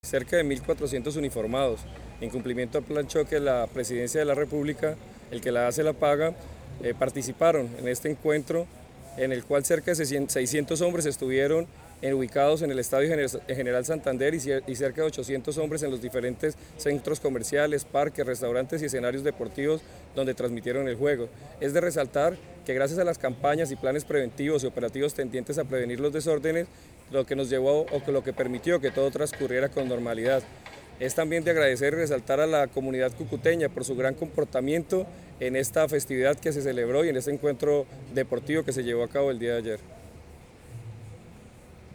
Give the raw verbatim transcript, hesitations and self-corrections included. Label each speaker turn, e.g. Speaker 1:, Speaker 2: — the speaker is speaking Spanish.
Speaker 1: Cerca de mil cuatrocientos uniformados, en cumplimiento al Plan Choque, la Presidencia de la República, el que la hace la paga, eh, participaron en este encuentro en el cual cerca de seiscientos hombres estuvieron en, ubicados en el Estadio General Santander y, y cerca de ochocientos hombres en los diferentes centros comerciales, parques, restaurantes y escenarios deportivos donde transmitieron el juego. Es de resaltar que gracias a las campañas y planes preventivos y operativos tendientes a prevenir los desórdenes, lo que nos llevó o lo que permitió que todo transcurriera con normalidad. Es también de agradecer y resaltar a la comunidad cucuteña por su gran comportamiento en esta festividad que se celebró y en este encuentro deportivo que se llevó a cabo el día de ayer.